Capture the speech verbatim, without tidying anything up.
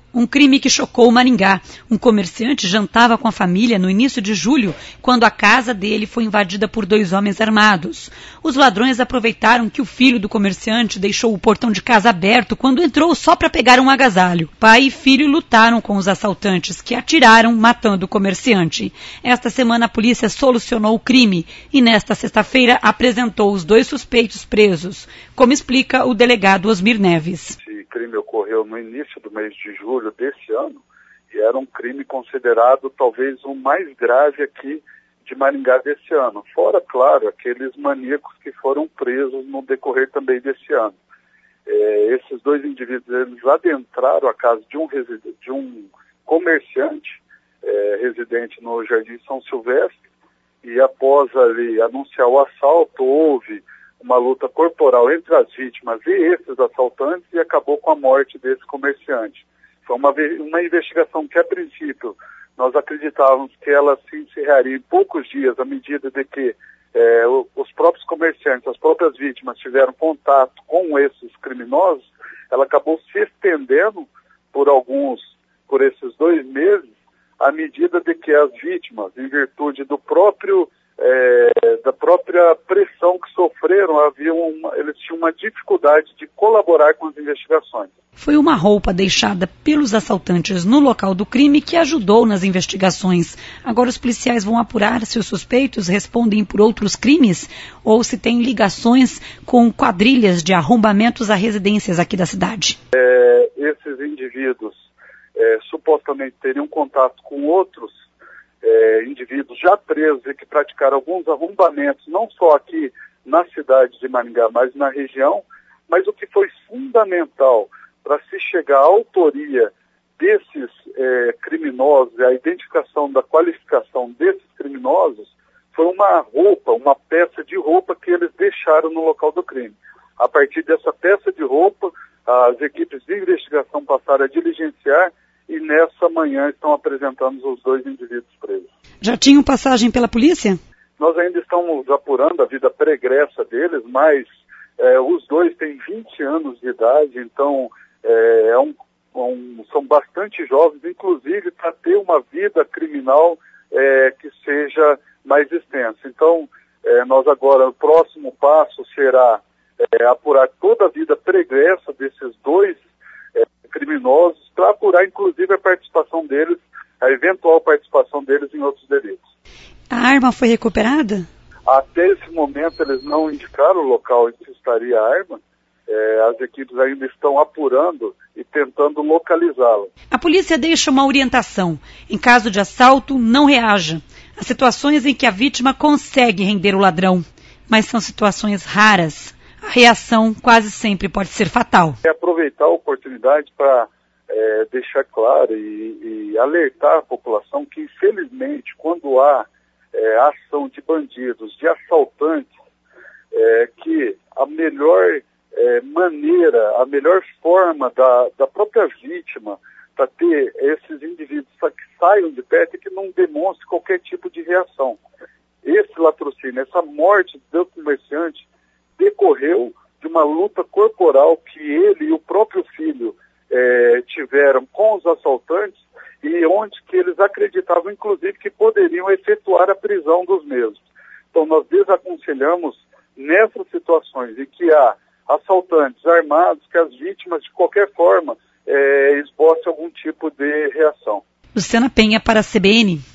Um crime que chocou Maringá. Um comerciante jantava com a família no início de julho, quando a casa dele foi invadida por dois homens armados. Os ladrões aproveitaram que o filho do comerciante deixou o portão de casa aberto quando entrou só para pegar um agasalho. Pai e filho lutaram com os assaltantes, que atiraram, matando o comerciante. Esta semana a polícia solucionou o crime e nesta sexta-feira apresentou os dois suspeitos presos, como explica o delegado Osmir Neves. Esse crime ocorreu no início do mês de julho desse ano e era um crime considerado talvez o mais grave aqui de Maringá desse ano. Fora, claro, aqueles maníacos que foram presos no decorrer também desse ano. É, esses dois indivíduos, eles adentraram a casa de um, de um comerciante é, residente no Jardim São Silvestre e após ali anunciar o assalto, houve uma luta corporal entre as vítimas e esses assaltantes e acabou com a morte desse comerciante. Foi uma, uma investigação que, a princípio, nós acreditávamos que ela se encerraria em poucos dias, à medida de que é, os próprios comerciantes, as próprias vítimas tiveram contato com esses criminosos. Ela acabou se estendendo por alguns, por esses dois meses, à medida de que as vítimas, em virtude do próprio É, da própria pressão que sofreram, havia uma, eles tinham uma dificuldade de colaborar com as investigações. Foi uma roupa deixada pelos assaltantes no local do crime que ajudou nas investigações. Agora os policiais vão apurar se os suspeitos respondem por outros crimes ou se têm ligações com quadrilhas de arrombamentos a residências aqui da cidade. É, esses indivíduos é, supostamente teriam contato com outros É, indivíduos já presos e que praticaram alguns arrombamentos, não só aqui na cidade de Maringá, mas na região, mas o que foi fundamental para se chegar à autoria desses é, criminosos, a identificação da qualificação desses criminosos, foi uma roupa, uma peça de roupa que eles deixaram no local do crime. A partir dessa peça de roupa, as equipes de investigação passaram a diligenciar e nessa manhã estão apresentando os dois indivíduos presos. Já tinham passagem pela polícia? Nós ainda estamos apurando a vida pregressa deles, mas é, os dois têm vinte anos de idade, então é, é um, um, são bastante jovens, inclusive para ter uma vida criminal é, que seja mais extensa. Então, é, nós agora, o próximo passo será é, apurar toda a vida pregressa desses dois é, criminosos, para apurar inclusive a participação deles, a eventual participação deles em outros delitos. A arma foi recuperada? Até esse momento eles não indicaram o local em que estaria a arma. É, as equipes ainda estão apurando e tentando localizá-la. A polícia deixa uma orientação. Em caso de assalto, não reaja. Há situações em que a vítima consegue render o ladrão, mas são situações raras. A reação quase sempre pode ser fatal. É aproveitar a oportunidade para é, deixar claro e, e alertar a população que, infelizmente, quando há é, ação de bandidos, de assaltantes, é, que a melhor é, maneira, a melhor forma da, da própria vítima para ter esses indivíduos que saiam de perto e que não demonstre qualquer tipo de reação. Esse latrocínio, essa morte do comerciante, decorreu de uma luta corporal que ele e o próprio filho eh, tiveram com os assaltantes e onde que eles acreditavam, inclusive, que poderiam efetuar a prisão dos mesmos. Então, nós desaconselhamos nessas situações em que há assaltantes armados, que as vítimas, de qualquer forma, eh, esbocem algum tipo de reação. Luciana Penha para a C B N.